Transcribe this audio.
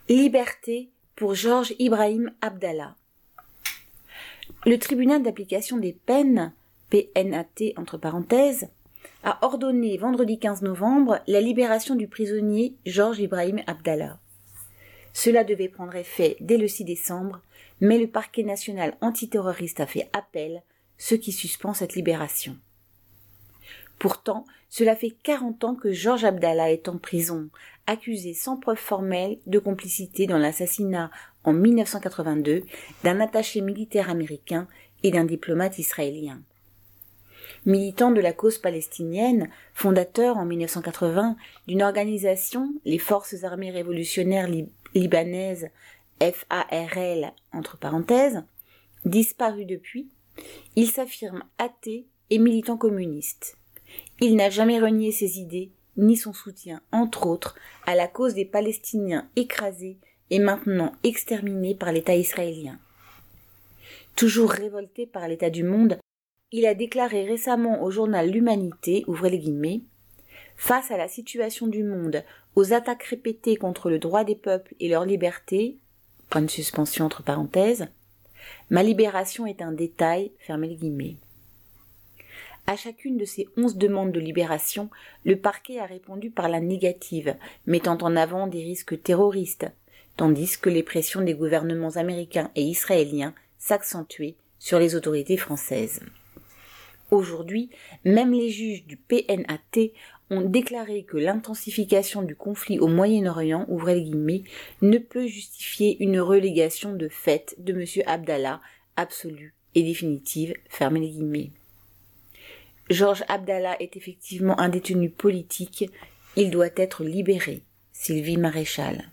Liberté pour Georges Ibrahim Abdallah. Le tribunal d'application des peines, PNAT entre parenthèses, a ordonné vendredi 15 novembre la libération du prisonnier Georges Ibrahim Abdallah. Cela devait prendre effet dès le 6 décembre, mais le parquet national antiterroriste a fait appel, ce qui suspend cette libération. Pourtant, cela fait 40 ans que Georges Abdallah est en prison, accusé sans preuve formelle de complicité dans l'assassinat en 1982 d'un attaché militaire américain et d'un diplomate israélien. Militant de la cause palestinienne, fondateur en 1980 d'une organisation, les Forces armées révolutionnaires libanaises, FARL entre parenthèses, disparu depuis, il s'affirme athée et militant communiste. Il n'a jamais renié ses idées, ni son soutien, entre autres, à la cause des Palestiniens écrasés et maintenant exterminés par l'État israélien. Toujours révolté par l'état du monde, il a déclaré récemment au journal L'Humanité, ouvrez les guillemets, « Face à la situation du monde, aux attaques répétées contre le droit des peuples et leur liberté, point de suspension entre parenthèses, ma libération est un détail, fermez les guillemets. » À chacune de ces 11 demandes de libération, le parquet a répondu par la négative, mettant en avant des risques terroristes, tandis que les pressions des gouvernements américains et israéliens s'accentuaient sur les autorités françaises. Aujourd'hui, même les juges du PNAT ont déclaré que l'intensification du conflit au Moyen-Orient, ouvrez les guillemets, ne peut justifier une relégation de fait de M. Abdallah, absolue et définitive, fermez les guillemets. Georges Abdallah est effectivement un détenu politique, il doit être libéré. Sylvie Maréchal.